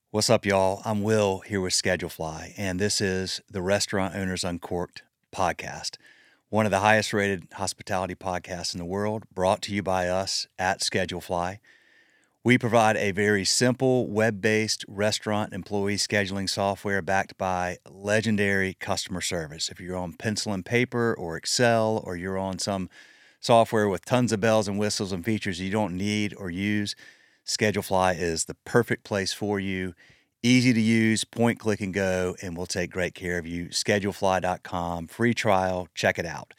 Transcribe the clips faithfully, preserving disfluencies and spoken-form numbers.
What's up, y'all? I'm Will here with Schedulefly, and this is the Restaurant Owners Uncorked podcast, one of the highest rated hospitality podcasts in the world, brought to you by us at Schedulefly. We provide a very simple web-based restaurant employee scheduling software backed by legendary customer service. If you're on pencil and paper or Excel, or you're on some software with tons of bells and whistles and features you don't need or use, Schedulefly is the perfect place for you. Easy to use, point, click, and go, and we'll take great care of you. Schedulefly dot com, free trial, check it out.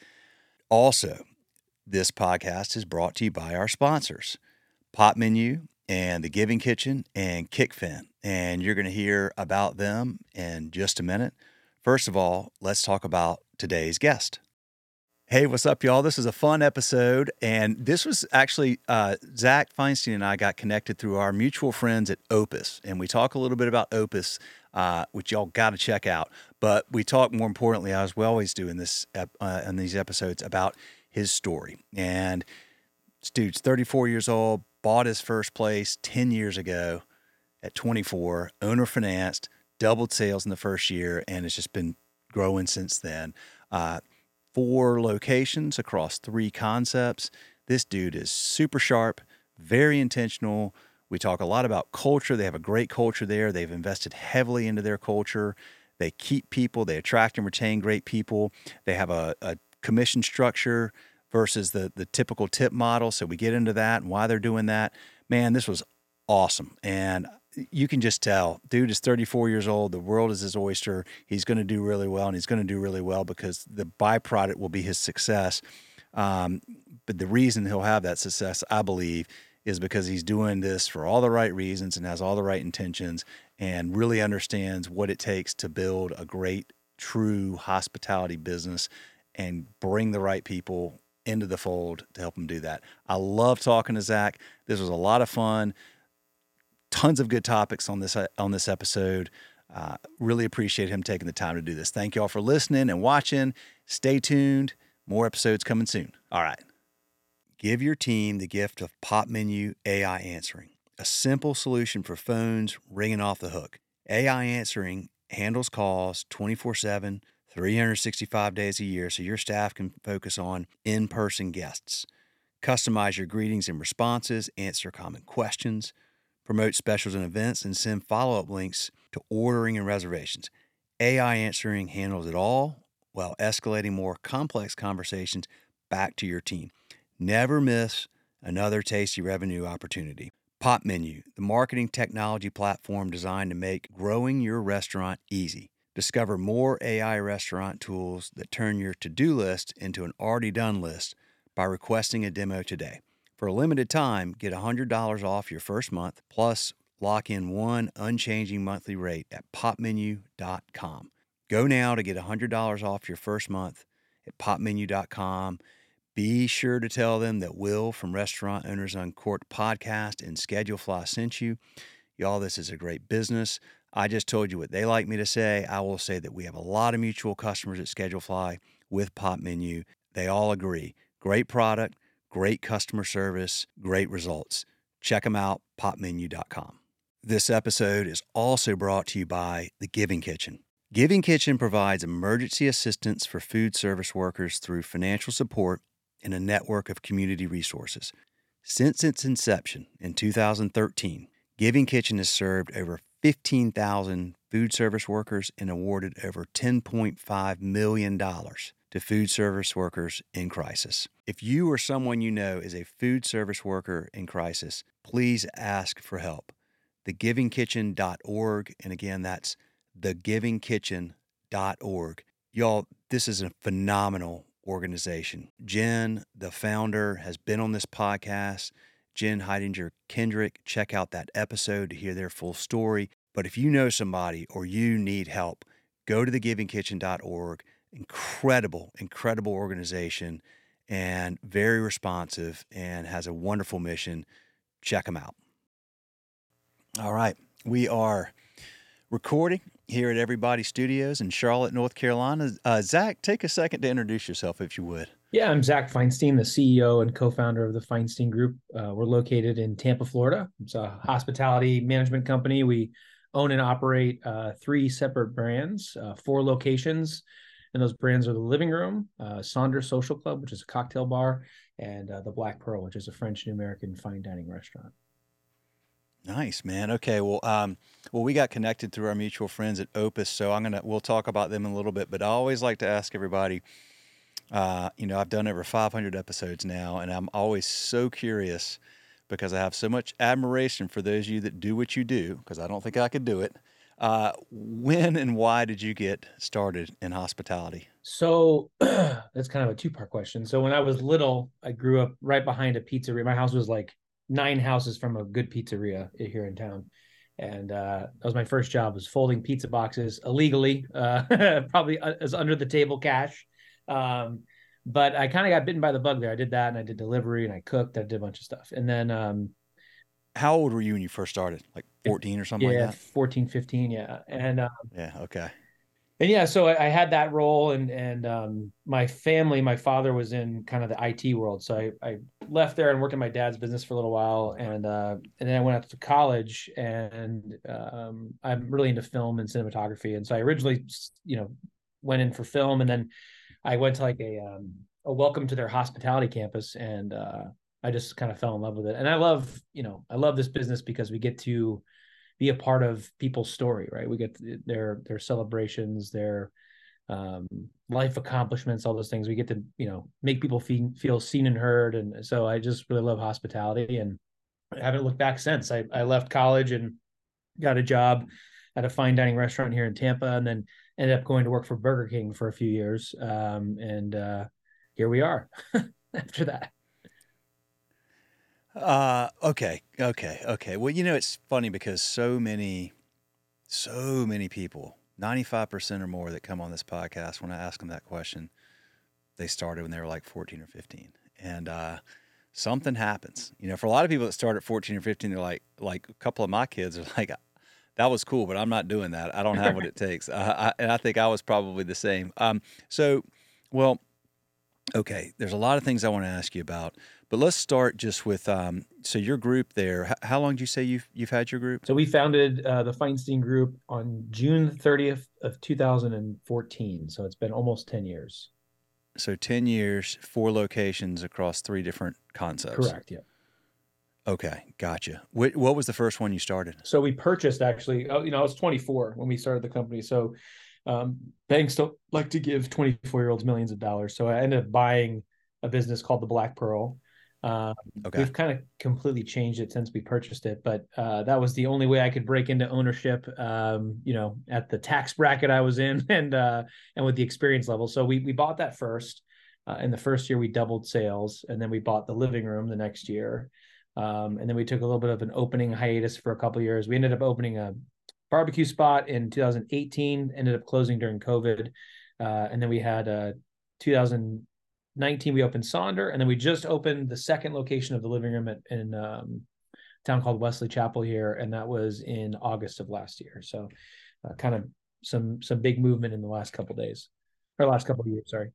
Also, this podcast is brought to you by our sponsors, Popmenu and The Giving Kitchen and Kickfin, and you're going to hear about them in just a minute. First of all, let's talk about today's guest. Hey, what's up, y'all? This is a fun episode, and this was actually uh, Zach Feinstein and I got connected through our mutual friends at Opus, and we talk a little bit about Opus, uh, which y'all got to check out. But we talk more importantly, as we always do in this uh, in these episodes, about his story. And this dude's thirty-four years old, bought his first place ten years ago at twenty-four, owner financed, doubled sales in the first year, and it's just been growing since then. Uh, Four locations across three concepts. This dude is super sharp, very intentional. We talk a lot about culture. They have a great culture there. They've invested heavily into their culture. They keep people. They attract and retain great people. They have a, a commission structure versus the, the typical tip model. So we get into that and why they're doing that. Man, this was awesome. And you can just tell, dude is thirty-four years old. The world is his oyster. He's going to do really well, and he's going to do really well because the byproduct will be his success. Um, but the reason he'll have that success, I believe, is because he's doing this for all the right reasons and has all the right intentions and really understands what it takes to build a great, true hospitality business and bring the right people into the fold to help him do that. I love talking to Zach. This was a lot of fun. Tons of good topics on this on this episode. Uh, really appreciate him taking the time to do this. Thank you all for listening and watching. Stay tuned. More episodes coming soon. All right. Give your team the gift of Popmenu A I Answering, a simple solution for phones ringing off the hook. A I Answering handles calls twenty-four seven, three hundred sixty-five days a year so your staff can focus on in-person guests. Customize your greetings and responses, answer common questions, promote specials and events, and send follow-up links to ordering and reservations. A I Answering handles it all while escalating more complex conversations back to your team. Never miss another tasty revenue opportunity. Popmenu, the marketing technology platform designed to make growing your restaurant easy. Discover more A I restaurant tools that turn your to-do list into an already done list by requesting a demo today. For a limited time, get one hundred dollars off your first month, plus lock in one unchanging monthly rate at popmenu dot com. Go now to get one hundred dollars off your first month at popmenu dot com. Be sure to tell them that Will from Restaurant Owners Uncorked podcast and Schedulefly sent you. Y'all, this is a great business. I just told you what they like me to say. I will say that we have a lot of mutual customers at Schedulefly with Popmenu. They all agree. Great product. Great customer service, great results. Check them out, popmenu dot com. This episode is also brought to you by The Giving Kitchen. Giving Kitchen provides emergency assistance for food service workers through financial support and a network of community resources. Since its inception in two thousand thirteen, Giving Kitchen has served over fifteen thousand food service workers and awarded over ten point five million dollars to food service workers in crisis. If you or someone you know is a food service worker in crisis, please ask for help. the giving kitchen dot org, and again, that's the giving kitchen dot org. Y'all, this is a phenomenal organization. Jen, the founder, has been on this podcast. Jen Heidinger Kendrick, check out that episode to hear their full story. But if you know somebody or you need help, go to the giving kitchen dot org. Incredible, incredible organization and very responsive and has a wonderful mission. Check them out. All right. We are recording here at Everybody Studios in Charlotte, North Carolina. Uh, Zach, take a second to introduce yourself, if you would. Yeah, I'm Zach Feinstein, the C E O and co-founder of the Feinstein Group. Uh, we're located in Tampa, Florida. It's a hospitality management company. We own and operate uh, three separate brands, uh, four locations. And those brands are the Living Room, uh, Sonder Social Club, which is a cocktail bar, and uh, the Black Pearl, which is a French and American fine dining restaurant. Nice, man. Okay. Well, um, well, we got connected through our mutual friends at Opus, so I'm gonna we'll talk about them in a little bit. But I always like to ask everybody. Uh, you know, I've done over five hundred episodes now, and I'm always so curious because I have so much admiration for those of you that do what you do. Because I don't think I could do it. Uh, when and why did you get started in hospitality? So that's kind of a two part question. So when I was little, I grew up right behind a pizzeria. My house was like nine houses from a good pizzeria here in town. And uh, that was my first job, was folding pizza boxes illegally, uh, probably as under the table cash. Um, but I kind of got bitten by the bug there. I did that, and I did delivery, and I cooked. I did a bunch of stuff. And then, um, How old were you when you first started? Like fourteen or something like yeah, that? fourteen, fifteen, yeah. And uh, Yeah. Okay. and yeah, so I, I had that role, and and um, my family, my father was in kind of the I T world, so I, I left there and worked in my dad's business for a little while, and uh, and then I went out to college, and um, I'm really into film and cinematography, and so I originally, you know, went in for film, and then I went to like a um, a welcome to their hospitality campus, and uh, I just kind of fell in love with it, and I love, you know, I love this business because we get to be a part of people's story, right? We get their their celebrations, their um, life accomplishments, all those things. We get to, you know, make people feel feel seen and heard, and so I just really love hospitality, and I haven't looked back since. I I left college and got a job at a fine dining restaurant here in Tampa, and then ended up going to work for Burger King for a few years, um, and uh, here we are after that. Uh, okay, okay, okay. Well, you know, it's funny because so many, so many people, ninety-five percent or more that come on this podcast, when I ask them that question, they started when they were like fourteen or fifteen. And uh, something happens. You know, for a lot of people that start at fourteen or fifteen, they're like, like a couple of my kids are like, that was cool, but I'm not doing that. I don't have what it takes. Uh, I, and I think I was probably the same. Um, so, well, okay, there's a lot of things I want to ask you about, but let's start just with um, so your group there. H- how long did you say you've you've had your group? So we founded uh, the Feinstein Group on June thirtieth of two thousand fourteen. So it's been almost ten years. So ten years, four locations across three different concepts. Correct. Yeah. Okay, gotcha. What, what was the first one you started? So we purchased actually, oh, you know, I was twenty-four when we started the company. So um, banks don't like to give twenty-four year olds millions of dollars. So I ended up buying a business called the Black Pearl. Um, Okay, we've kind of completely changed it since we purchased it, but uh, that was the only way I could break into ownership, um, you know, at the tax bracket I was in, and uh, and with the experience level. So we we bought that first. Uh, in the first year, we doubled sales, and then we bought the Living Room the next year. Um, and then we took a little bit of an opening hiatus for a couple of years. We ended up opening a barbecue spot in two thousand eighteen, ended up closing during COVID. Uh, and then we had uh, two thousand nineteen, we opened Sonder. And then we just opened the second location of the Living Room at, in um, a town called Wesley Chapel here. And that was in August of last year. So uh, kind of some some big movement in the last couple of days, or last couple of years, sorry.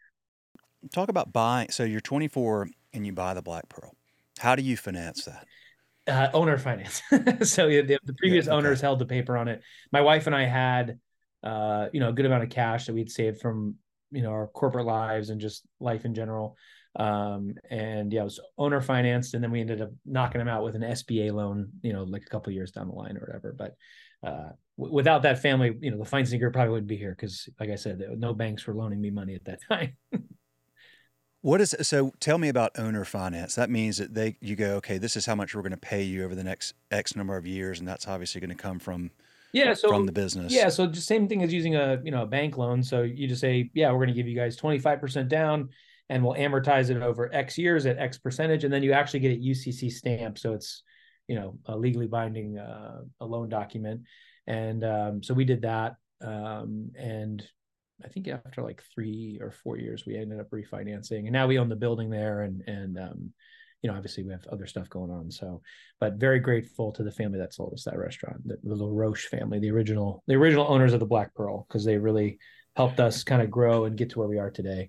talk about buying. So you're twenty-four and you buy the Black Pearl. How do you finance that? Uh, owner finance. So the, the Yeah. previous Okay. owners held the paper on it. My wife and I had, uh, you know, a good amount of cash that we'd saved from, you know, our corporate lives and just life in general. Um, and yeah, it was owner financed, and then we ended up knocking them out with an S B A loan, you know, like a couple of years down the line or whatever. But uh, w- without that family, you know, the Feinstein Group probably wouldn't be here because, like I said, no banks were loaning me money at that time. What is so? Tell me about owner finance. That means that they you go, okay, this is how much we're going to pay you over the next X number of years, and that's obviously going to come from Yeah, from so the business. yeah, so just same thing as using a, you know, a bank loan. So you just say, yeah, we're going to give you guys twenty-five percent down, and we'll amortize it over X years at X percentage, and then you actually get a U C C stamp, so it's, you know, a legally binding uh, a loan document. And um, so we did that, um, and I think after like three or four years, we ended up refinancing, and now we own the building there, and and um, you know, obviously we have other stuff going on. So, but very grateful to the family that sold us that restaurant, the, the LaRoche family, the original the original owners of the Black Pearl, because they really helped us kind of grow and get to where we are today.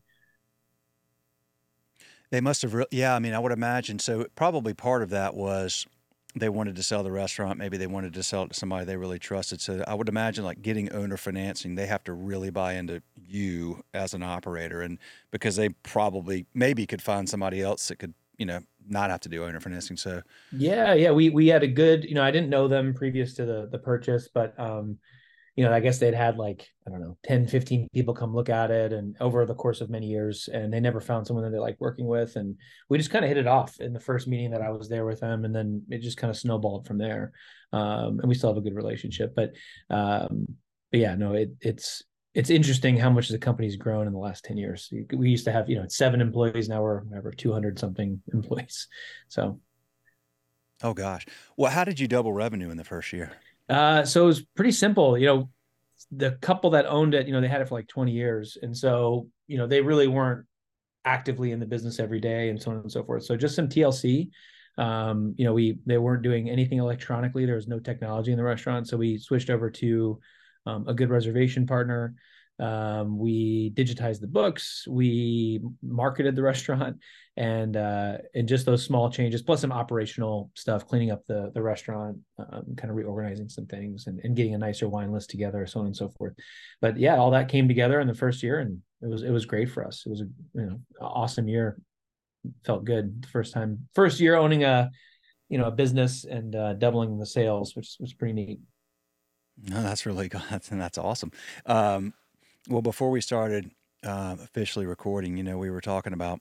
They must have, re- yeah. I mean, I would imagine. So probably part of that was they wanted to sell the restaurant. Maybe they wanted to sell it to somebody they really trusted. So I would imagine like getting owner financing, they have to really buy into you as an operator, and because they probably maybe could find somebody else that could, you know, not have to do owner financing. So Yeah, yeah, we we had a good, you know, I didn't know them previous to the the purchase, but um, you know, I guess they'd had like, I don't know, ten, fifteen people come look at it and over the course of many years, and they never found someone that they like working with. And we just kind of hit it off in the first meeting that I was there with them. And then it just kind of snowballed from there. Um, and we still have a good relationship, but, um, but yeah, no, it, it's, it's interesting how much the company's grown in the last ten years. We used to have, you know, seven employees. Now we're over two hundred something employees. So, oh gosh, well, how did you double revenue in the first year? uh, so it was pretty simple. You know, the couple that owned it, you know, they had it for like twenty years. And so, you know, they really weren't actively in the business every day and so on and so forth. So just some T L C. Um, you know, we, they weren't doing anything electronically. There was no technology in the restaurant. So we switched over to um, a good reservation partner. Um, we digitized the books, we marketed the restaurant, and uh, and just those small changes, plus some operational stuff, cleaning up the the restaurant, um, kind of reorganizing some things, and, and getting a nicer wine list together, so on and so forth. But yeah, all that came together in the first year, and it was it was great for us. It was a you know awesome year. Felt good the first time, first year owning a you know a business and uh, doubling the sales, which was pretty neat. No, that's really good. That's, that's awesome. Um, well, before we started uh, officially recording, you know, we were talking about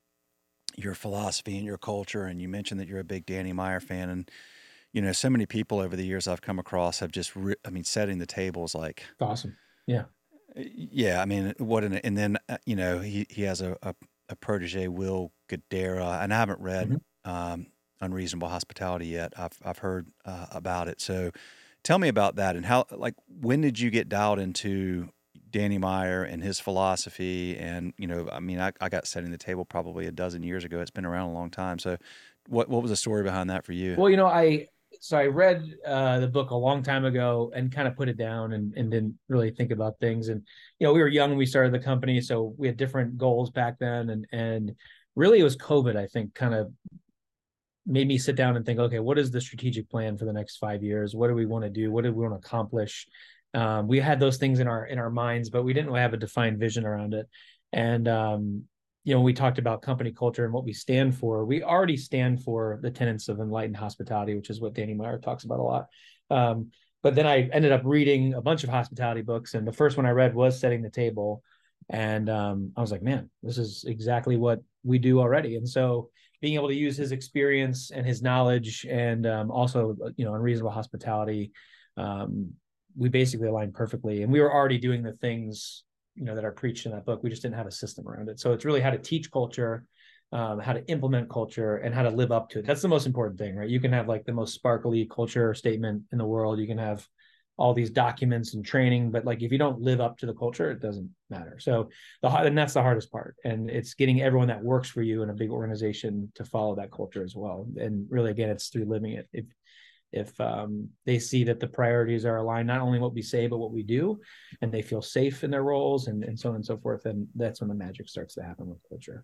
your philosophy and your culture, and you mentioned that you're a big Danny Meyer fan, and you know, so many people over the years I've come across have just, re- I mean, setting the tables like, Awesome. Yeah. yeah, I mean, what an, and then uh, you know, he he has a a, a protege, Will Guidara, and I haven't read Mhm. um, Unreasonable Hospitality yet. I've I've heard uh, about it, so tell me about that and how, like, when did you get dialed into Danny Meyer and his philosophy? And, you know, I mean, I, I got setting the table probably a dozen years ago. It's been around a long time. So what, what was the story behind that for you? Well, you know, I so I read uh, the book a long time ago and kind of put it down and, and didn't really think about things. And you know, we were young when we started the company, so we had different goals back then. And and really, it was COVID, I think, kind of made me sit down and think, okay, what is the strategic plan for the next five years? What do we want to do? What do we want to accomplish? Um, we had those things in our in our minds, but we didn't have a defined vision around it. And um, you know, we talked about company culture and what we stand for. We already stand for the tenets of enlightened hospitality, which is what Danny Meyer talks about a lot. Um, but then I ended up reading a bunch of hospitality books, and the first one I read was Setting the Table, and um, I was like, man, this is exactly what we do already. And so being able to use his experience and his knowledge, and um, also, you know, unreasonable hospitality, um, we basically aligned perfectly. And we were already doing the things, you know, that are preached in that book. We just didn't have a system around it. So it's really how to teach culture, um, how to implement culture, and how to live up to it. That's the most important thing, right? You can have like the most sparkly culture statement in the world. You can have all these documents and training, but like if you don't live up to the culture, it doesn't matter. So the and that's the hardest part, and it's getting everyone that works for you in a big organization to follow that culture as well. And really, again, it's through living it. If if um, they see that the priorities are aligned, not only what we say but what we do, and they feel safe in their roles, and, and so on and so forth, and that's when the magic starts to happen with culture.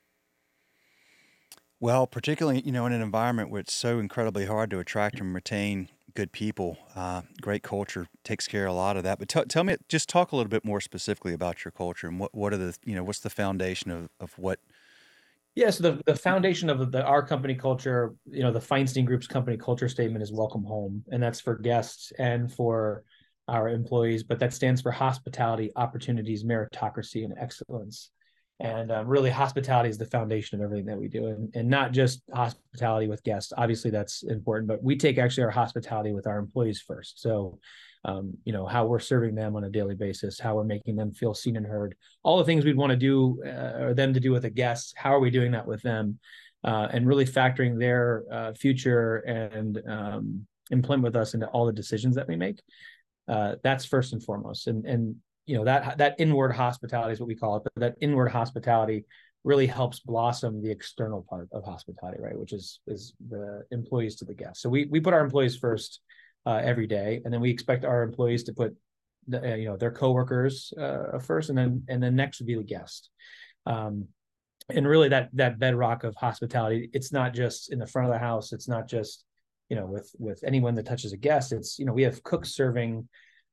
Well, particularly, you know, in an environment where it's so incredibly hard to attract and retain good people, uh, great culture takes care of a lot of that. But t- tell me, just talk a little bit more specifically about your culture and what, what are the, you know, what's the foundation of, of what? Yeah, so the, the foundation of the our company culture, you know, the Feinstein Group's company culture statement is welcome home, and that's for guests and for our employees, but that stands for hospitality, opportunities, meritocracy, and excellence. And um, really, hospitality is the foundation of everything that we do, and, and not just hospitality with guests. Obviously, that's important, but we take actually our hospitality with our employees first. So, um, you know, how we're serving them on a daily basis, how we're making them feel seen and heard, all the things we'd want to do uh, or them to do with a guest. How are we doing that with them? Uh, and really factoring their uh, future and um, employment with us into all the decisions that we make. Uh, that's first and foremost. And, and, you know, that, that inward hospitality is what we call it, but that inward hospitality really helps blossom the external part of hospitality, right? Which is, is the employees to the guests. So we, we put our employees first uh, every day. And then we expect our employees to put, the, uh, you know, their coworkers uh, first, and then, and then next would be the guest. Um, and really that, that bedrock of hospitality, it's not just in the front of the house. It's not just you know, with, with anyone that touches a guest, it's, you know, we have cooks serving,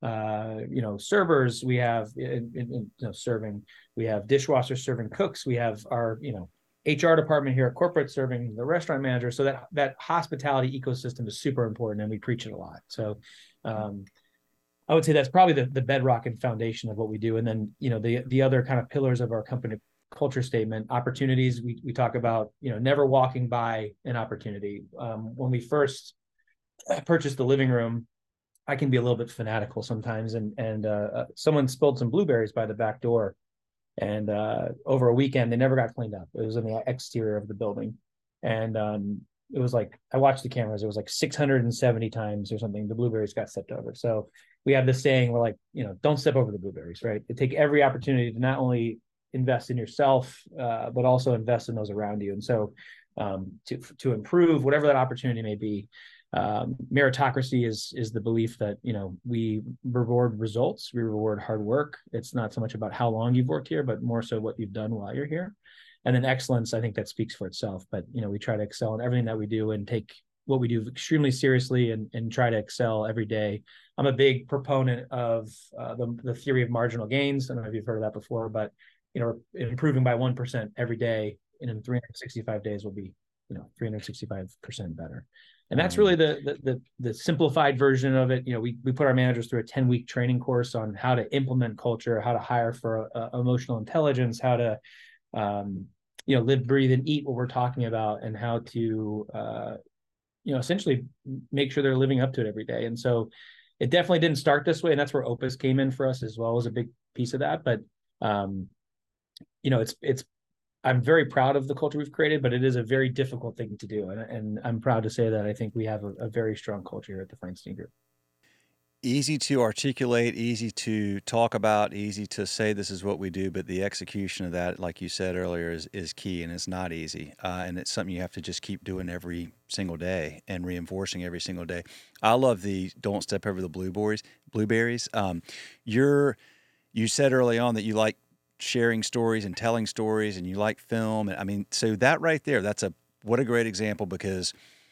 uh, you know, servers, we have, in, in, you know, serving, we have dishwashers serving cooks, we have our, you know, H R department here at corporate serving the restaurant manager. So that, that hospitality ecosystem is super important, and we preach it a lot. So, um, I would say that's probably the, the bedrock and foundation of what we do. And then, you know, the, the other kind of pillars of our company culture statement, opportunities, we, we talk about, you know, never walking by an opportunity. Um, when we first purchased the living room, I can be a little bit fanatical sometimes. And, and uh, uh, someone spilled some blueberries by the back door. And uh, over a weekend, they never got cleaned up. It was in the exterior of the building. And um, it was like, I watched the cameras, it was like six hundred seventy times or something, the blueberries got stepped over. So we have this saying, we're like, you know, don't step over the blueberries, right? You take every opportunity to not only invest in yourself, uh, but also invest in those around you. And so um, to, to improve whatever that opportunity may be, um, meritocracy is, is the belief that, you know, we reward results, we reward hard work. It's not so much about how long you've worked here, but more so what you've done while you're here. And then excellence, I think that speaks for itself, but, you know, we try to excel in everything that we do and take what we do extremely seriously, and, and try to excel every day. I'm a big proponent of uh, the, the theory of marginal gains. I don't know if you've heard of that before, but, you know, improving by one percent every day, and in three hundred sixty-five days will be, you know, three hundred sixty-five percent better. And that's really the, the, the, the simplified version of it. You know, we, we put our managers through a ten week training course on how to implement culture, how to hire for uh, emotional intelligence, how to, um, you know, live, breathe, and eat what we're talking about, and how to, uh, you know, essentially make sure they're living up to it every day. And so it definitely didn't start this way. And that's where Opus came in for us as well, as a big piece of that. But, um, you know, it's, it's, I'm very proud of the culture we've created, but it is a very difficult thing to do. And, and I'm proud to say that I think we have a, a very strong culture here at the Feinstein Group. Easy to articulate, easy to talk about, easy to say this is what we do, but the execution of that, like you said earlier, is, is key, and it's not easy. Uh, and it's something you have to just keep doing every single day and reinforcing every single day. I love the don't step over the blueberries. Blueberries. Um, you're, you said early on that you like sharing stories and telling stories, and you like film. And I mean, so that right there, that's a, what a great example, because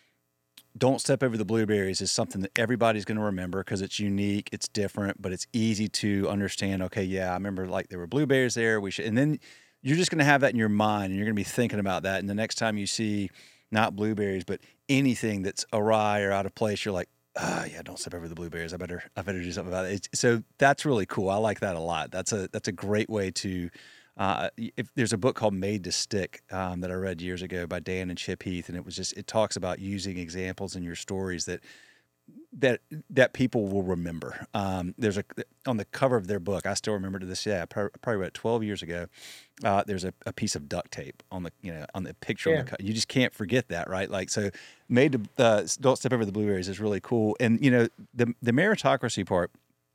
don't step over the blueberries is something that everybody's going to remember because it's unique, it's different, but it's easy to understand. Okay, yeah, I remember like there were blueberries there. We should, and then you're just going to have that in your mind, and you're going to be thinking about that. And the next time you see not blueberries, but anything that's awry or out of place, you're like, ah, oh, yeah, don't step over the blueberries. I better, I better do something about it. It's, so that's really cool. I like that a lot. That's a, that's a great way to. Uh, if there's a book called Made to Stick um, that I read years ago by Dan and Chip Heath, and it was just, it talks about using examples in your stories that that that people will remember. Um, there's a, on the cover of their book, I still remember to this day, I probably, probably read it twelve years ago, uh, there's a, a piece of duct tape on the, you know, on the picture. Yeah. On the cover. You just can't forget that, right? Like, so Made to, uh, Don't Step Over the Blueberries is really cool. And, you know, the, the meritocracy part,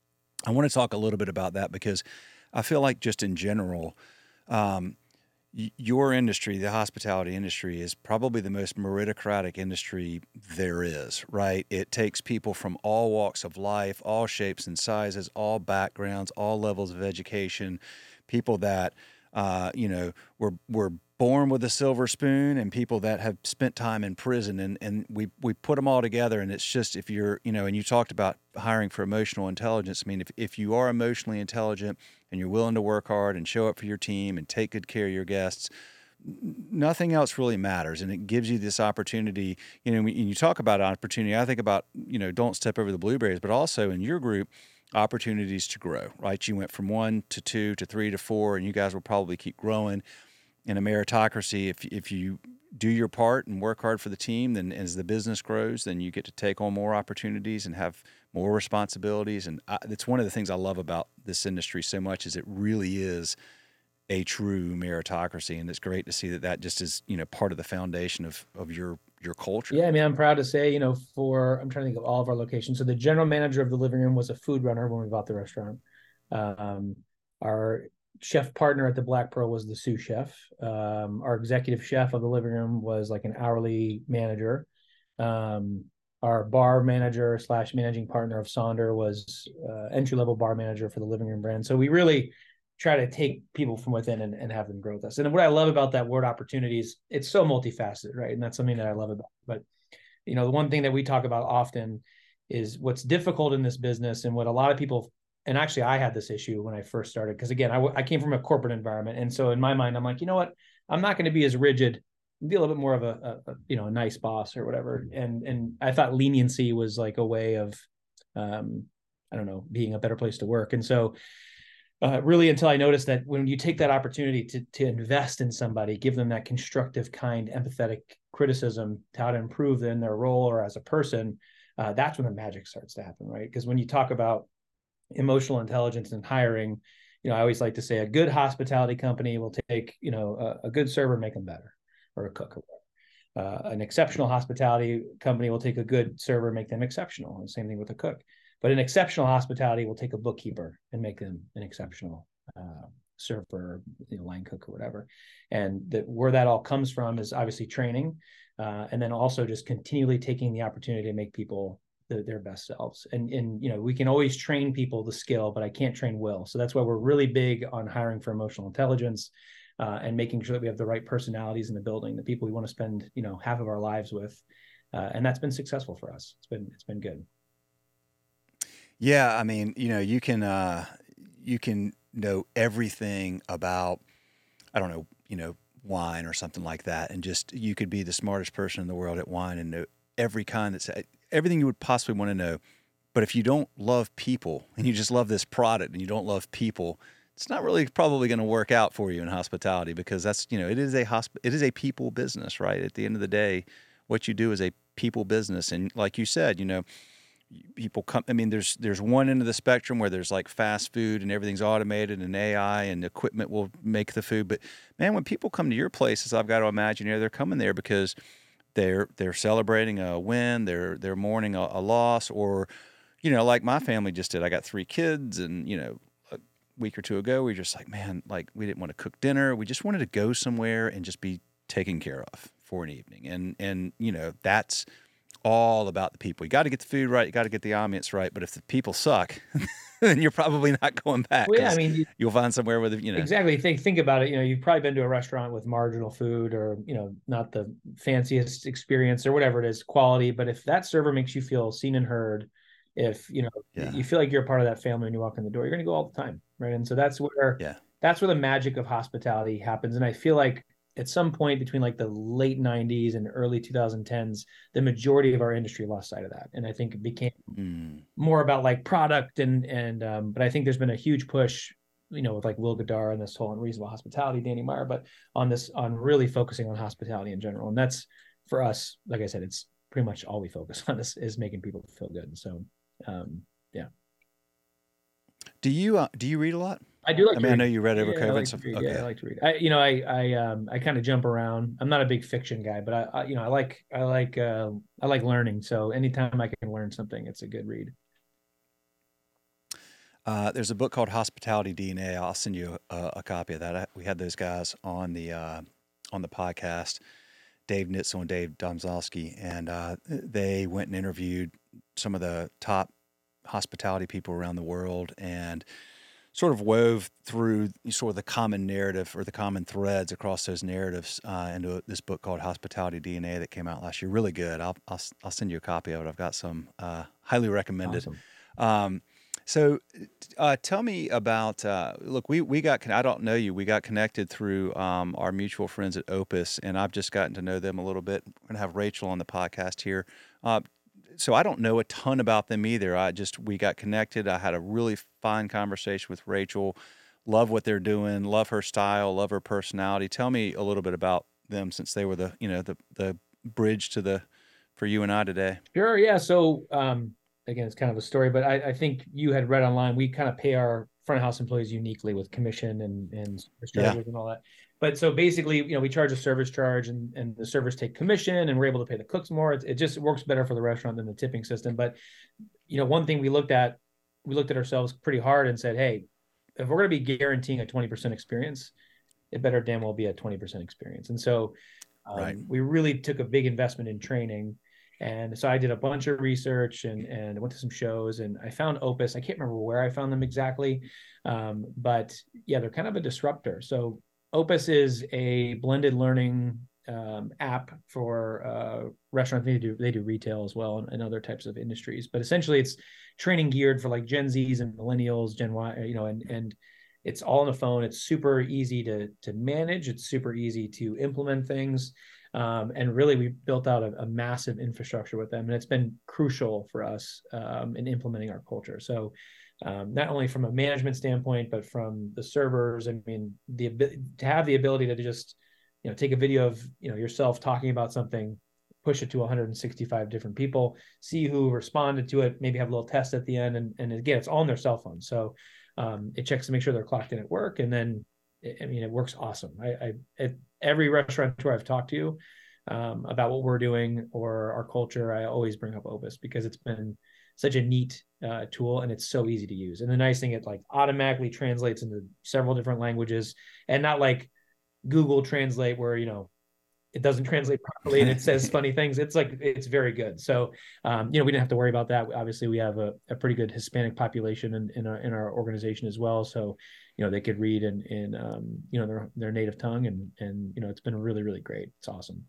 I want to talk a little bit about that, because I feel like just in general, um, y- your industry, the hospitality industry, is probably the most meritocratic industry there is, right? It takes people from all walks of life, all shapes and sizes, all backgrounds, all levels of education, people that, uh, you know, were, were born with a silver spoon, and people that have spent time in prison, and, and we, we put them all together. And it's just, if you're, you know, and you talked about hiring for emotional intelligence. I mean, if, if you are emotionally intelligent and you're willing to work hard and show up for your team and take good care of your guests, nothing else really matters. And it gives you this opportunity, you know, when you talk about opportunity, I think about, you know, don't step over the blueberries, but also in your group, opportunities to grow, right? You went from one to two to three to four, and you guys will probably keep growing. In a meritocracy, if if you do your part and work hard for the team, then as the business grows, then you get to take on more opportunities and have more responsibilities. And I, that's one of the things I love about this industry so much, is it really is a true meritocracy. And it's great to see that that just is, you know, part of the foundation of, of your, your culture. Yeah. I mean, I'm proud to say, you know, for, I'm trying to think of all of our locations. So the general manager of the living room was a food runner when we bought the restaurant. Um, our chef partner at the Black Pearl was the sous chef. Um, our executive chef of the living room was like an hourly manager. Um, our bar manager slash managing partner of Sonder was uh, entry-level bar manager for the living room brand. So we really try to take people from within and, and have them grow with us. And what I love about that word opportunities, it's so multifaceted, right? And that's something that I love about it. But you know, the one thing that we talk about often is what's difficult in this business, and what a lot of people, and actually I had this issue when I first started, because again, I, I came from a corporate environment. And so in my mind, I'm like, you know what, I'm not going to be as rigid, be a little bit more of a, a, a you know, a nice boss or whatever. And, and I thought leniency was like a way of, um, I don't know, being a better place to work. And so uh, really until I noticed that when you take that opportunity to, to invest in somebody, give them that constructive, kind, empathetic criticism to how to improve in their role or as a person, uh, that's when the magic starts to happen, right? Because when you talk about emotional intelligence and hiring, you know, I always like to say a good hospitality company will take, you know, a, a good server, make them better, or a cook or whatever. Uh, an exceptional hospitality company will take a good server, make them exceptional. And same thing with a cook. But an exceptional hospitality will take a bookkeeper and make them an exceptional uh, server, you know, line cook or whatever. And that where that all comes from is obviously training, uh, and then also just continually taking the opportunity to make people the, their best selves. And and you know, we can always train people the skill, but I can't train will. So that's why we're really big on hiring for emotional intelligence, uh, and making sure that we have the right personalities in the building, the people we want to spend, you know, half of our lives with, uh, and that's been successful for us. It's been it's been good. Yeah, I mean, you know, you can uh, you can know everything about, I don't know, you know, wine or something like that, and just you could be the smartest person in the world at wine and know every kind that's everything you would possibly want to know. But if you don't love people and you just love this product and you don't love people, it's not really probably going to work out for you in hospitality, because that's, you know, it is a hosp- it is a people business, right? At the end of the day, what you do is a people business, and like you said, you know. People come, I mean, there's there's one end of the spectrum where there's like fast food and everything's automated and A I and equipment will make the food. But man, when people come to your places, I've got to imagine, you know, they're coming there because they're they're celebrating a win, they're they're mourning a, a loss, or, you know, like my family just did. I got three kids, and, you know, a week or two ago, we were just like, man, like we didn't want to cook dinner. We just wanted to go somewhere and just be taken care of for an evening. And, and you know, that's all about the people. You got to get the food right. You got to get the ambiance right. But if the people suck, then you're probably not going back, Well, yeah, I because mean, you, you'll find somewhere with, you know. exactly. Think think about it. You know, you've probably been to a restaurant with marginal food, or, you know, not the fanciest experience or whatever it is, quality. But if that server makes you feel seen and heard, if, you know, Yeah. you feel like you're a part of that family when you walk in the door, you're going to go all the time, right? And so that's where Yeah. that's where the magic of hospitality happens. And I feel like at some point between like the late nineties and early twenty tens, the majority of our industry lost sight of that. And I think it became Mm. more about like product and, and, um, but I think there's been a huge push, you know, with like Will Gadar and this whole Unreasonable Hospitality, Danny Meyer, but on this, on really focusing on hospitality in general. And that's, for us, like I said, it's pretty much all we focus on is, is making people feel good. So, um, yeah. Do you, uh, do you read a lot? I do like I to mean, I know read. you read over Yeah, I COVID like and to stuff. read. Okay. Yeah, I like to read. I, you know, I, I, um, I kind of jump around. I'm not a big fiction guy, but I, I you know, I like, I like, uh, I like learning. So anytime I can learn something, it's a good read. Uh, there's a book called Hospitality D N A. I'll send you a, a copy of that. I, we had those guys on the uh, on the podcast, Dave Nitzel and Dave Domzowski, and uh, they went and interviewed some of the top hospitality people around the world, and sort of wove through sort of the common narrative or the common threads across those narratives uh, into this book called Hospitality D N A that came out last year. Really good. I'll I'll, I'll send you a copy of it. I've got some. Uh, highly recommended. Awesome. Um, so, uh, tell me about. Uh, look, we we got. I don't know you. We got connected through um, our mutual friends at Opus, and I've just gotten to know them a little bit. We're gonna have Rachel on the podcast here. Uh, so I don't know a ton about them either. I just we got connected. I had a really fine conversation with Rachel. Love what they're doing. Love her style. Love her personality. Tell me a little bit about them, since they were the you know the the bridge to the for you and I today. Sure. Yeah. So, um, again, it's kind of a story, but I, I think you had read online, we kind of pay our front of house employees uniquely with commission and, and service Yeah. charges and all that. But so basically, you know, we charge a service charge, and, and the servers take commission, and we're able to pay the cooks more. It, it just works better for the restaurant than the tipping system. But, you know, one thing we looked at, we looked at ourselves pretty hard and said, hey, if we're going to be guaranteeing a twenty percent experience, it better damn well be a twenty percent experience. And so um, Right. we really took a big investment in training. And so I did a bunch of research and, and went to some shows, and I found Opus. I can't remember where I found them exactly. Um, but yeah, they're kind of a disruptor. So Opus is a blended learning um, app for uh, restaurants. They do they do retail as well and, and other types of industries. But essentially, it's training geared for like Gen Zs and millennials, Gen Y, you know, and and it's all on the phone. It's super easy to to manage. It's super easy to implement things. Um, and really, we built out a, a massive infrastructure with them, and it's been crucial for us um, in implementing our culture. So, um, not only from a management standpoint, but from the servers. I mean, the to have the ability to just, you know, take a video of, you know, yourself talking about something, push it to one hundred sixty-five different people, see who responded to it, maybe have a little test at the end, and and again, it's all on their cell phone, so um, it checks to make sure they're clocked in at work, and then I mean, it works awesome. I, I at every restaurateur I've talked to um, about what we're doing or our culture, I always bring up Opus because it's been such a neat uh, tool and it's so easy to use. And the nice thing, it like automatically translates into several different languages, and not like Google Translate where, you know, it doesn't translate properly and it says funny things. It's like, it's very good. So, um, you know, we didn't have to worry about that. Obviously we have a, a pretty good Hispanic population in, in our, in our organization as well. So, you know, they could read in, in, um, you know, their, their native tongue, and, and, you know, it's been really, really great. It's awesome.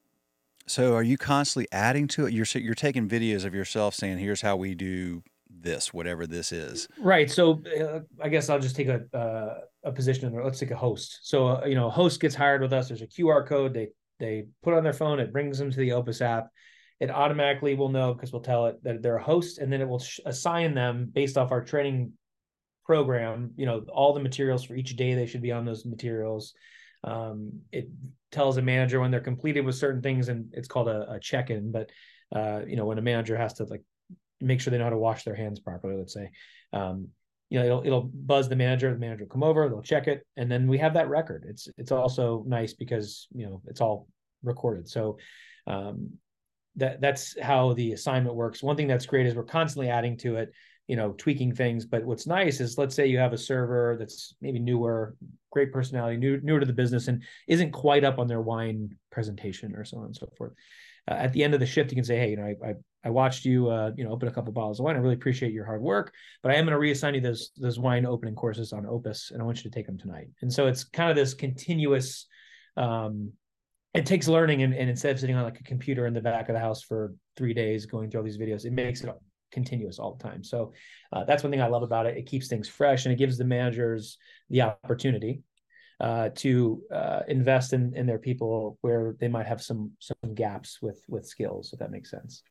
So are you constantly adding to it? You're, you're taking videos of yourself saying, here's how we do this, whatever this is. Right. So uh, I guess I'll just take a, uh, a position in there. Let's take a host. So, uh, you know, a host gets hired with us. There's a Q R code. They, They put on their phone, it brings them to the Opus app. It automatically will know because we'll tell it that they're a host, and then it will sh- assign them based off our training program, you know, all the materials for each day they should be on those materials. Um, it tells a manager when they're completed with certain things, and it's called a, a check-in. But, uh, you know, when a manager has to like make sure they know how to wash their hands properly, let's say, um, you know, it'll, it'll buzz the manager, the manager will come over, they'll check it. And then we have that record. It's, it's also nice because, you know, it's all recorded. So, um, that that's how the assignment works. One thing that's great is we're constantly adding to it, you know, tweaking things. But what's nice is, let's say you have a server that's maybe newer, great personality, new, newer to the business, and isn't quite up on their wine presentation or so on and so forth. Uh, at the end of the shift, you can say, hey, you know, I, I, I watched you, uh, you know, open a couple of bottles of wine. I really appreciate your hard work, but I am going to reassign you those, those wine opening courses on Opus, and I want you to take them tonight. And so it's kind of this continuous, um, it takes learning, and, and instead of sitting on like a computer in the back of the house for three days going through all these videos, it makes it continuous all the time. So uh, that's one thing I love about it. It keeps things fresh, and it gives the managers the opportunity uh, to uh, invest in, in their people where they might have some some gaps with with skills, if that makes sense.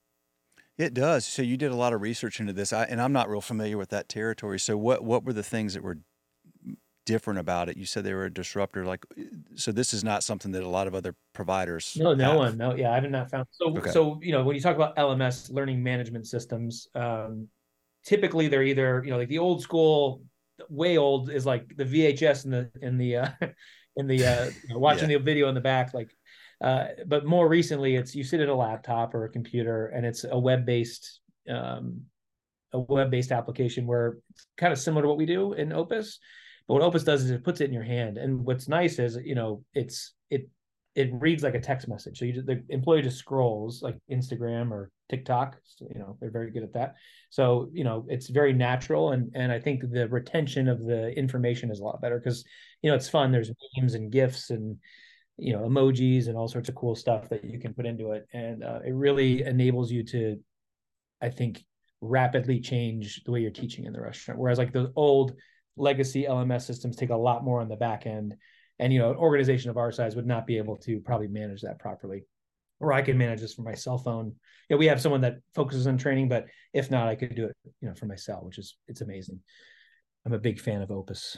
It does. So you did a lot of research into this, I, and I'm not real familiar with that territory. So what what were the things that were different about it? You said they were a disruptor. Like, so this is not something that a lot of other providers. No, no have. one. No, yeah, I have not found. So, Okay. so you know, when you talk about L M S, learning management systems, um, typically they're either, you know, like the old school, way old is like the V H S in the in the uh, in the uh, you know, watching yeah. the video in the back, like. Uh, but more recently, it's you sit at a laptop or a computer, and it's a web-based um, a web-based application where it's kind of similar to what we do in Opus. But what Opus does is it puts it in your hand. And what's nice is, you know, it's it it reads like a text message. So you just, the employee just scrolls like Instagram or TikTok. So, you know, they're very good at that. So, you know, it's very natural. And and I think the retention of the information is a lot better because, you know, it's fun. There's memes and GIFs and, you know, emojis and all sorts of cool stuff that you can put into it. And uh, it really enables you to, I think, rapidly change the way you're teaching in the restaurant. Whereas like the old legacy L M S systems take a lot more on the back end, and you know, an organization of our size would not be able to probably manage that properly. Or I can manage this from my cell phone. You know, we have someone that focuses on training, but if not, I could do it, you know, from my cell, which is it's amazing. I'm a big fan of Opus.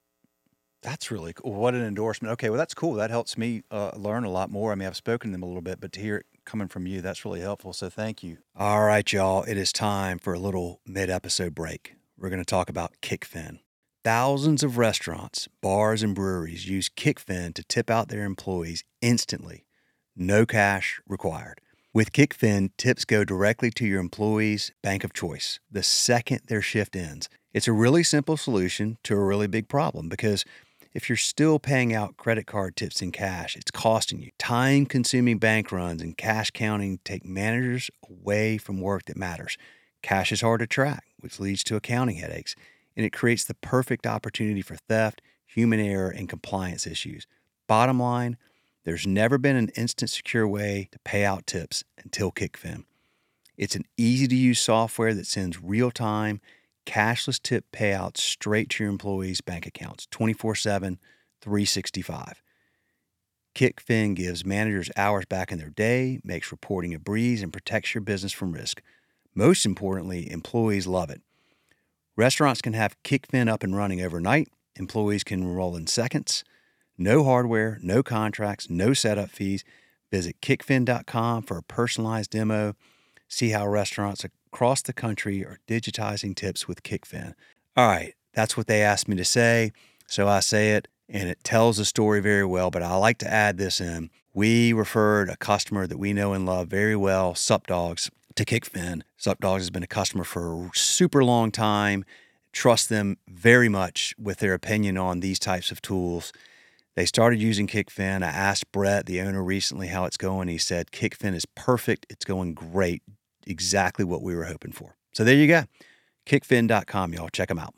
That's really cool. What an endorsement. Okay, well, that's cool. That helps me uh, learn a lot more. I mean, I've spoken to them a little bit, but to hear it coming from you, that's really helpful. So thank you. All right, y'all. It is time for a little mid-episode break. We're going to talk about Kickfin. Thousands of restaurants, bars, and breweries use Kickfin to tip out their employees instantly. No cash required. With Kickfin, tips go directly to your employees' bank of choice the second their shift ends. It's a really simple solution to a really big problem because if you're still paying out credit card tips in cash, it's costing you. Time-consuming bank runs and cash counting take managers away from work that matters. Cash is hard to track, which leads to accounting headaches, and it creates the perfect opportunity for theft, human error, and compliance issues. Bottom line, There's never been an instant secure way to pay out tips until Kickfin. It's an easy-to-use software that sends real-time, cashless tip payouts straight to your employees' bank accounts, twenty-four seven, three sixty-five. Kickfin gives managers hours back in their day, makes reporting a breeze, and protects your business from risk. Most importantly, employees love it. Restaurants can have Kickfin up and running overnight. Employees can enroll in seconds. No hardware, no contracts, no setup fees. Visit kickfin dot com for a personalized demo. See how restaurants across the country are digitizing tips with Kickfin. All right, that's what they asked me to say, so I say it, and it tells the story very well, but I like to add this in. We referred a customer that we know and love very well, Sup Dogs, to Kickfin. Sup Dogs has been a customer for a super long time. Trust them very much with their opinion on these types of tools. They started using Kickfin. I asked Brett, the owner, recently how it's going. He said, Kickfin is perfect. It's going great. Exactly what we were hoping for. So there you go. kickfin dot com, y'all. Check them out.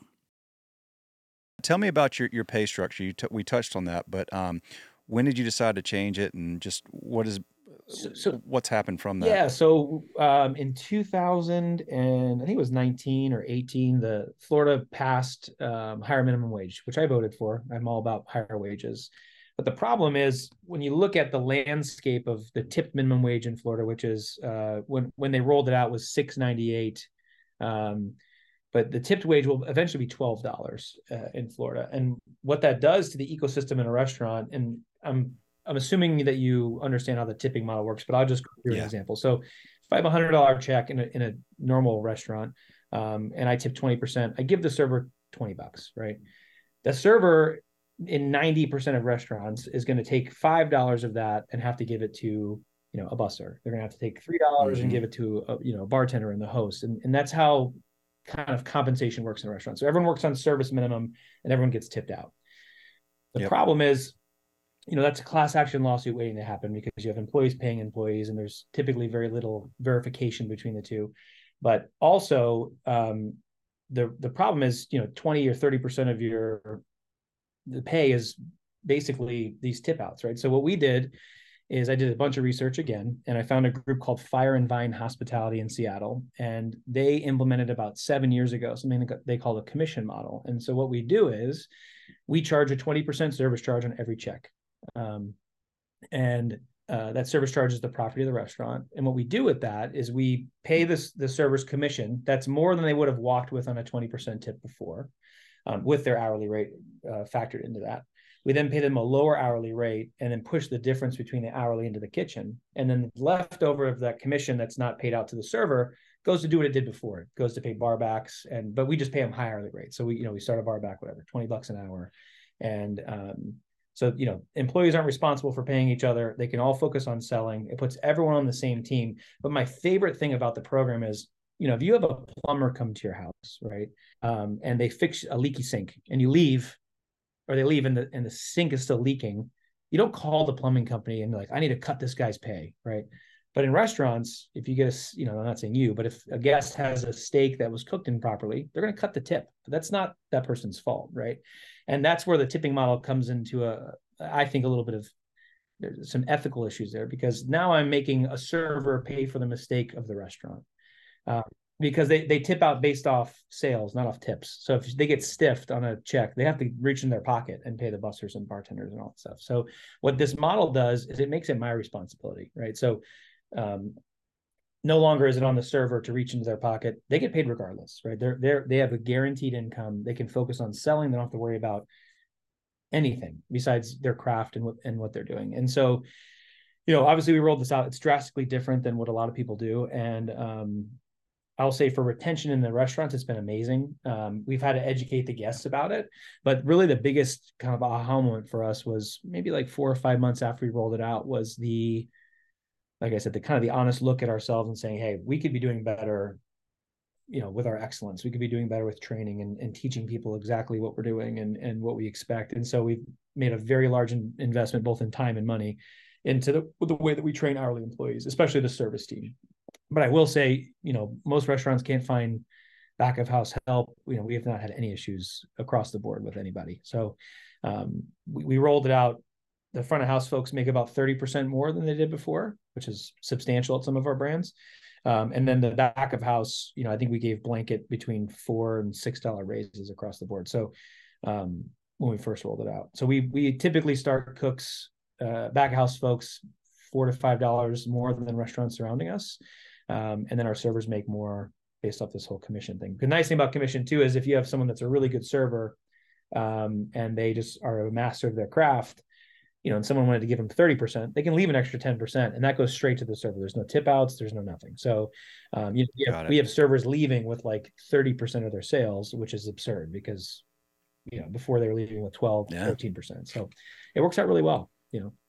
Tell me about your, your pay structure. You t- we touched on that, but um, when did you decide to change it, and just what is So, so what's happened from that? yeah, so um, in two thousand and I think it was nineteen or eighteen, the Florida passed um, higher minimum wage, which I voted for. I'm all about higher wages. But the problem is when you look at the landscape of the tipped minimum wage in Florida, which is uh, when when they rolled it out was six ninety-eight. Um, but the tipped wage will eventually be twelve dollars uh, in Florida. And what that does to the ecosystem in a restaurant, and I'm I'm assuming that you understand how the tipping model works, but I'll just go through Yeah. an example. So if I have a one hundred dollars check in a, in a normal restaurant um, and I tip twenty percent, I give the server twenty bucks, right? The server in ninety percent of restaurants is going to take five dollars of that and have to give it to, you know, a busser. They're going to have to take three dollars Mhm. and give it to a, you know, a bartender and the host. And, and that's how kind of compensation works in a restaurant. So everyone works on service minimum and everyone gets tipped out. The Yep. problem is, you know, that's a class action lawsuit waiting to happen because you have employees paying employees and there's typically very little verification between the two. But also um, the, the problem is, you know, twenty or thirty percent of your the pay is basically these tip outs, right? So what we did is I did a bunch of research again, and I found a group called Fire and Vine Hospitality in Seattle, and they implemented about seven years ago something they call a commission model. And so what we do is we charge a twenty percent service charge on every check. Um, and uh, that service charge is the property of the restaurant. And what we do with that is we pay this the server's commission. That's more than they would have walked with on a twenty percent tip before, um, with their hourly rate uh, factored into that. We then pay them a lower hourly rate and then push the difference between the hourly into the kitchen. And then the leftover of that commission that's not paid out to the server goes to do what it did before. It goes to pay barbacks, and but we just pay them high hourly rate. So we, you know, we start a barback, whatever, twenty bucks an hour. And um, so, you know, employees aren't responsible for paying each other. They can all focus on selling. It puts everyone on the same team. But my favorite thing about the program is, you know, if you have a plumber come to your house, right, um, and they fix a leaky sink and you leave, or they leave and the, and the sink is still leaking, you don't call the plumbing company and be like, I need to cut this guy's pay, right? But in restaurants, if you get a, you know, I'm not saying you, but if a guest has a steak that was cooked improperly, they're going to cut the tip. But that's not that person's fault, right? And that's where the tipping model comes into a, I think, a little bit of, there's some ethical issues there, because now I'm making a server pay for the mistake of the restaurant. Uh, because they, they tip out based off sales, not off tips. So if they get stiffed on a check, they have to reach in their pocket and pay the bussers and bartenders and all that stuff. So what this model does is it makes it my responsibility, right? So um, no longer is it on the server to reach into their pocket. They get paid regardless, right? They're, they're, they have a guaranteed income. They can focus on selling. They don't have to worry about anything besides their craft and what, and what they're doing. And so, you know, obviously we rolled this out. It's drastically different than what a lot of people do. And um, I'll say for retention in the restaurants, it's been amazing. Um, we've had to educate the guests about it, but really the biggest kind of aha moment for us was maybe like four or five months after we rolled it out was the, like I said, the kind of the honest look at ourselves and saying, hey, we could be doing better, you know, with our excellence. We could be doing better with training and, and teaching people exactly what we're doing and, and what we expect. And so we've made a very large in, investment, both in time and money, into the, the way that we train hourly employees, especially the service team. But I will say, you know, most restaurants can't find back of house help. You know, we have not had any issues across the board with anybody. So um, we, we rolled it out the front of house folks make about thirty percent more than they did before, which is substantial at some of our brands. Um, and then the back of house, you know, I think we gave blanket between four and six dollar raises across the board. So um, when we first rolled it out, so we we typically start cooks, uh, back of house folks, four to five dollars more than restaurants surrounding us, um, and then our servers make more based off this whole commission thing. The nice thing about commission too is if you have someone that's a really good server, um, and they just are a master of their craft, you know, and someone wanted to give them thirty percent, they can leave an extra ten percent, and that goes straight to the server. There's no tip outs, there's no nothing. So um, you know, we, have, we have servers leaving with like thirty percent of their sales, which is absurd because, you know, before they were leaving with twelve, yeah. thirteen percent. So it works out really well, you know.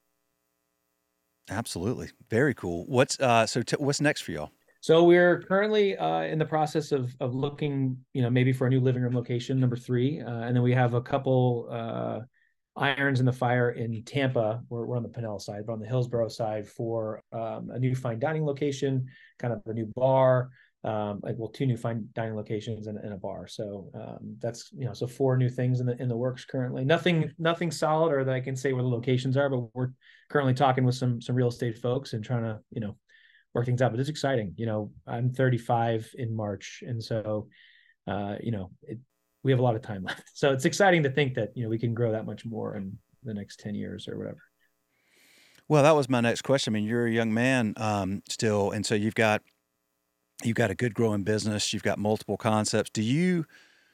Absolutely. Very cool. What's, uh, so t- what's next for y'all? So we're currently uh, in the process of of looking, you know, maybe for a new living room location, number three. Uh, and then we have a couple, uh, irons in the fire in Tampa. We're, we're on the Pinellas side, but on the Hillsborough side for um, a new fine dining location, kind of a new bar, um, like well, two new fine dining locations and, and a bar. So um, that's, you know, so four new things in the in the works currently. Nothing, nothing solid or that I can say where the locations are, but we're currently talking with some some real estate folks and trying to, you know, work things out. But it's exciting. You know, I'm thirty-five in March, and so uh, you know, it, we have a lot of time left. So it's exciting to think that, you know, we can grow that much more in the next ten years or whatever. Well, that was my next question. I mean, you're a young man um, still, and so you've got, you've got a good growing business. You've got multiple concepts. Do you,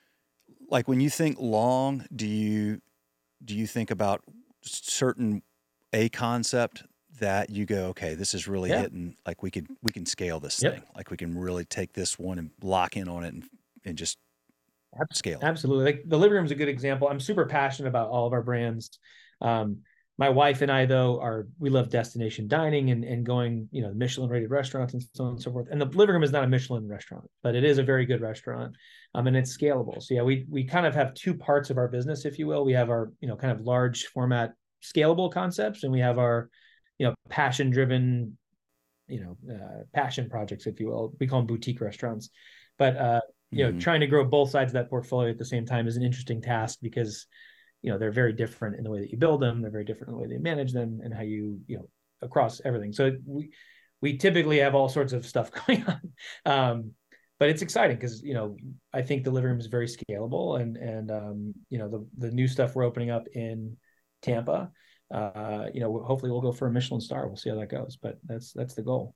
like when you think long, do you, do you think about certain, a concept that you go, okay, this is really yeah. hitting, like we could, we can scale this yep. thing. Like we can really take this one and lock in on it and, and just scale. Absolutely. Like the living room is a good example. I'm super passionate about all of our brands. Um, my wife and I, though, are, we love destination dining and, and going, you know, Michelin rated restaurants and so on and so forth. And the living room is not a Michelin restaurant, but it is a very good restaurant. Um, and it's scalable. So yeah, we, we kind of have two parts of our business, if you will. We have our, you know, kind of large format scalable concepts, and we have our, you know, passion driven, you know, uh, passion projects, if you will. We call them boutique restaurants, but, uh, you know, mm-hmm. trying to grow both sides of that portfolio at the same time is an interesting task because, you know, they're very different in the way that you build them. They're very different in the way they manage them and how you, you know, across everything. So we, we typically have all sorts of stuff going on. Um, but it's exciting because, you know, I think the living room is very scalable and, and, um, you know, the, the new stuff we're opening up in Tampa, uh, you know, hopefully we'll go for a Michelin star. We'll see how that goes, but that's, that's the goal.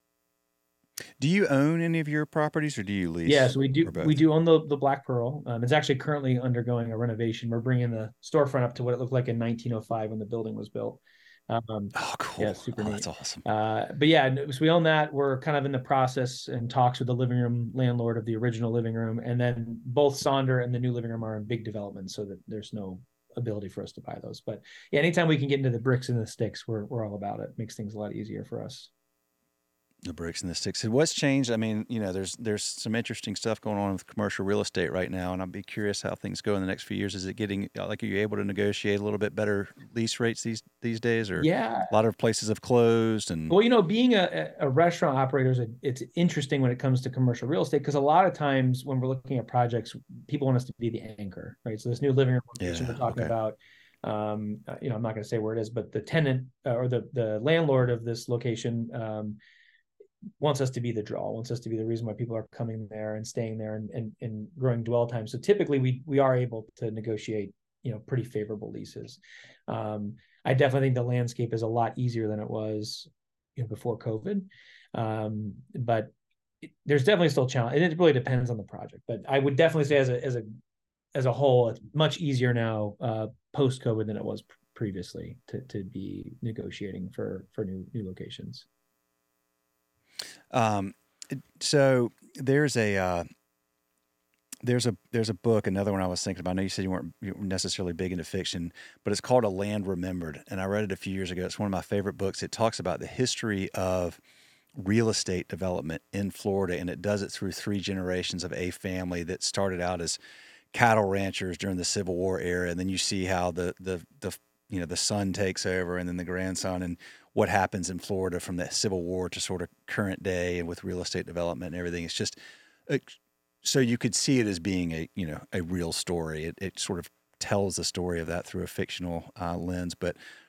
Do you own any of your properties or do you lease? Yes, yeah, so we do. We do own the, the Black Pearl. Um, it's actually currently undergoing a renovation. We're bringing the storefront up to what it looked like in nineteen oh five when the building was built. Um, oh, cool. Yeah, super oh, neat. That's awesome. Uh, but yeah, so we own that. We're kind of in the process and talks with the living room landlord of the original living room. And then both Sonder and the new living room are in big development so that there's no ability for us to buy those. But yeah, anytime we can get into the bricks and the sticks, we're, we're all about it. Makes things a lot easier for us. The bricks and the sticks. What's changed? I mean, you know, there's there's some interesting stuff going on with commercial real estate right now, and I'd be curious how things go in the next few years. Is it getting like, are you able to negotiate a little bit better lease rates these these days, or yeah, a lot of places have closed? And well, you know, being a, a restaurant operator is a, it's interesting when it comes to commercial real estate because a lot of times when we're looking at projects, people want us to be the anchor, right? So this new living room location yeah, we're talking okay. about. Um, you know, I'm not going to say where it is, but the tenant uh, or the the landlord of this location. Um, wants us to be the draw, wants us to be the reason why people are coming there and staying there and, and, and growing dwell time. So typically we we are able to negotiate, you know, pretty favorable leases. Um, I definitely think the landscape is a lot easier than it was, you know, before COVID. Um, but it, there's definitely still challenge. And it really depends on the project. But I would definitely say as a as a as a whole, it's much easier now uh, post COVID than it was previously to to be negotiating for for new new locations. Um, so there's a, uh, there's a, there's a book, another one I was thinking about. I know you said you weren't, you weren't necessarily big into fiction, but it's called A Land Remembered. And I read it a few years ago. It's one of my favorite books. It talks about the history of real estate development in Florida. And it does it through three generations of a family that started out as cattle ranchers during the Civil War era. And then you see how the, the, the, you know, the son takes over and then the grandson, and what happens in Florida from the Civil War to sort of current day and with real estate development and everything. It's just, it, so you could see it as being a, you know, a real story. It, it sort of tells the story of that through a fictional uh, lens, but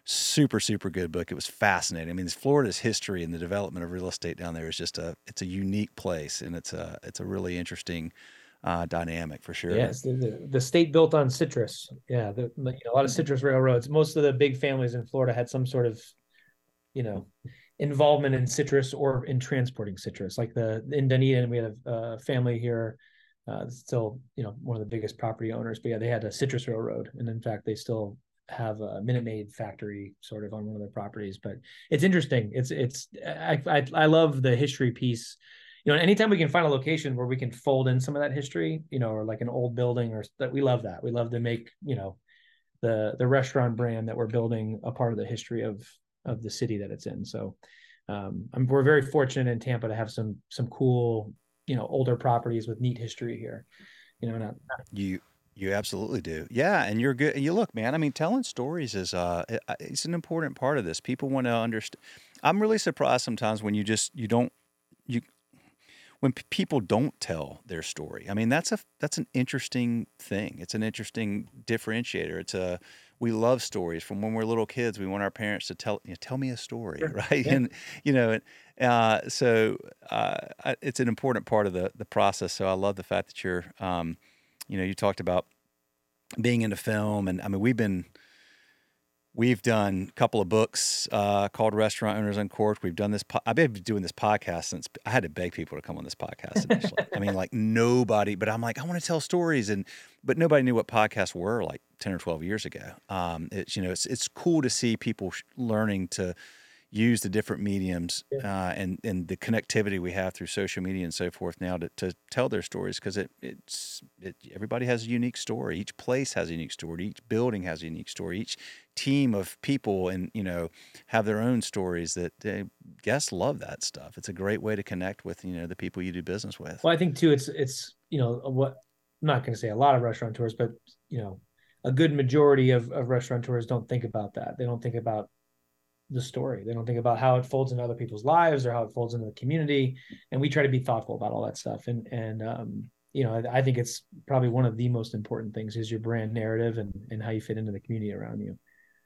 super, super good book. It was fascinating. I mean, Florida's history and the development of real estate down there is just a, it's a unique place, and it's a, it's a really interesting uh, dynamic for sure. Yes, the, the, the state built on citrus. Yeah, the, you know, a lot of citrus railroads. Most of the big families in Florida had some sort of, you know, involvement in citrus or in transporting citrus. Like the in Dunedin, we had a, a family here, uh, still, you know, one of the biggest property owners. But yeah, they had a citrus railroad, and in fact, they still have a Minute Maid factory sort of on one of their properties. But it's interesting. It's it's I I, I love the history piece. You know, anytime we can find a location where we can fold in some of that history, you know, or like an old building, or that, we love that. We love to make, you know, the the restaurant brand that we're building a part of the history of of the city that it's in. So um, I'm, we're very fortunate in Tampa to have some some cool, you know, older properties with neat history here. You know, not, not You you absolutely do. Yeah, and you're good. You look, man. I mean, telling stories is uh, it- it's an important part of this. People want to understand. I'm really surprised sometimes when you just you don't you when p- people don't tell their story. I mean, that's a that's an interesting thing. It's an interesting differentiator. It's a we love stories from when we're little kids. We want our parents to tell you know, tell me a story, sure. right? Yeah. And you know, and, uh, so uh, I- it's an important part of the the process. So I love the fact that you're, um, you know, you talked about being into film, and I mean, we've been We've done a couple of books uh, called Restaurant Owners Uncorked. We've done this. Po- I've been doing this podcast since I had to beg people to come on this podcast initially. I mean, like nobody, but I'm like, I want to tell stories, and but nobody knew what podcasts were like ten or twelve years ago. Um, it's you know, it's it's cool to see people sh- learning to use the different mediums Yeah. uh, and and the connectivity we have through social media and so forth now to, to tell their stories, because it it's it, everybody has a unique story. Each place has a unique story. Each building has a unique story. Each team of people and you know have their own stories that uh, guests love that stuff. It's a great way to connect with you know the people you do business with. Well, I think too, it's it's you know what I'm not going to say a lot of restaurateurs, but you know, a good majority of of restaurateurs don't think about that. They don't think about the story. They don't think about how it folds into other people's lives or how it folds into the community. And we try to be thoughtful about all that stuff. And and um, you know, I, I think it's probably one of the most important things is your brand narrative and and how you fit into the community around you.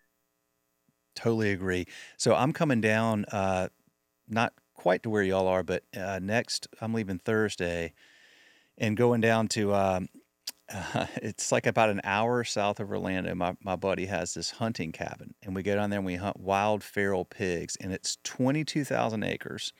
Totally agree. So I'm coming down, uh, not quite to where y'all are, but uh, next I'm leaving Thursday and going down to um, uh, it's like about an hour south of Orlando. My my buddy has this hunting cabin, and we go down there and we hunt wild feral pigs, and it's twenty-two thousand acres,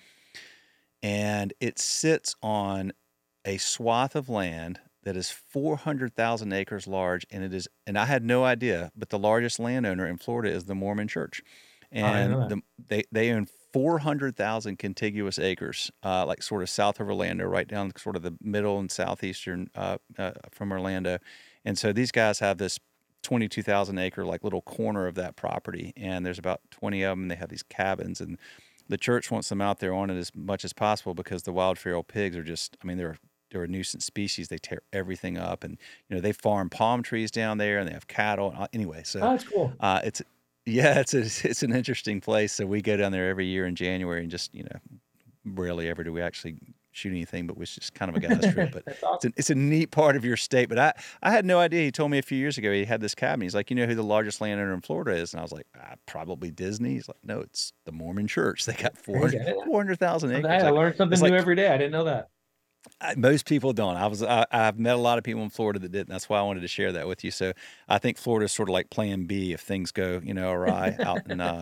and it sits on a swath of land that is four hundred thousand acres large, and it is and I had no idea, but the largest landowner in Florida is the Mormon Church, Oh, I didn't and know that. the they they own four hundred thousand contiguous acres, uh, like sort of south of Orlando, right down sort of the middle and southeastern uh, uh, from Orlando, and so these guys have this twenty-two thousand acre like little corner of that property, and there's about twenty of them. And they have these cabins, and the church wants them out there on it as much as possible because the wild feral pigs are just, I mean, they're they're a nuisance species. They tear everything up, and you know they farm palm trees down there, and they have cattle. Uh, Anyway, so Oh, that's cool. uh, it's yeah, it's a, it's an interesting place. So we go down there every year in January, and just you know, rarely ever do we actually shoot anything, but it's just kind of a guy's trip. But That's it's awesome. a, it's a neat part of your state. But I I had no idea. He told me a few years ago he had this cabin. He's like, you know who the largest landowner in Florida is? And I was like, ah, probably Disney. He's like, no, it's the Mormon Church. They got There four you hundred go. four hundred thousand acres. I I Like learned something it's new like every day. I didn't know that. I, most people don't. I was I, I've met a lot of people in Florida that didn't. That's why I wanted to share that with you. So I think Florida is sort of like Plan B if things go you know awry out in uh,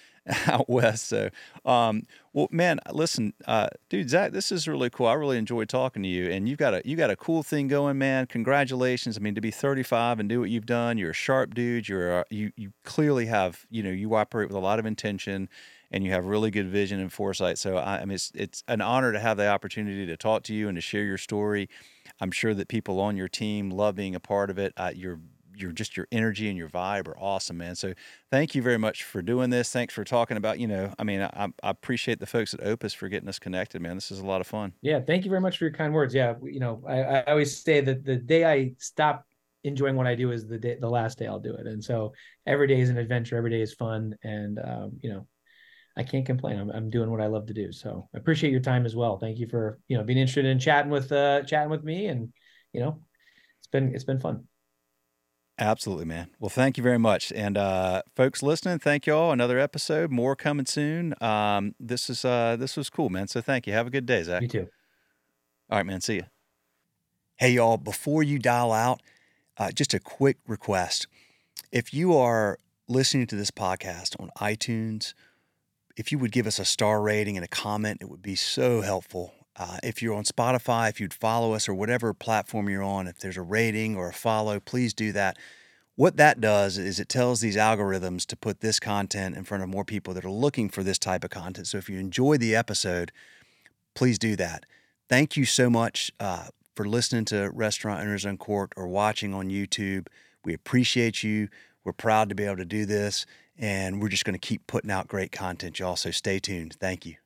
out west. So, um, well, man, listen, uh, dude, Zach, this is really cool. I really enjoyed talking to you, and you've got a you got a cool thing going, man. Congratulations. I mean, to be thirty-five and do what you've done, you're a sharp dude. You're a, you you clearly have you know you operate with a lot of intention, and you have really good vision and foresight. So, I, I mean, it's it's an honor to have the opportunity to talk to you and to share your story. I'm sure that people on your team love being a part of it. Uh, you're your just your energy and your vibe are awesome, man. So thank you very much for doing this. Thanks for talking about, you know, I mean, I, I appreciate the folks at Opus for getting us connected, man. This is a lot of fun. Yeah, thank you very much for your kind words. Yeah, you know, I, I always say that the day I stop enjoying what I do is the day, the last day I'll do it. And so every day is an adventure. Every day is fun. And, um, you know, I can't complain. I'm, I'm doing what I love to do. So I appreciate your time as well. Thank you for, you know, being interested in chatting with, uh, chatting with me. And, you know, it's been, it's been fun. Absolutely, man. Well, thank you very much. And uh, folks listening, thank you all. Another episode, more coming soon. Um, this is uh, this was cool, man. So thank you. Have a good day, Zach. You too. All right, man. See you. Hey, y'all, before you dial out, uh, just a quick request. If you are listening to this podcast on iTunes, if you would give us a star rating and a comment, it would be so helpful. Uh, if you're on Spotify, if you'd follow us or whatever platform you're on, if there's a rating or a follow, please do that. What that does is it tells these algorithms to put this content in front of more people that are looking for this type of content. So if you enjoy the episode, please do that. Thank you so much uh, for listening to Restaurant Owners Uncorked or watching on YouTube. We appreciate you. We're proud to be able to do this, and we're just going to keep putting out great content, y'all. So stay tuned. Thank you.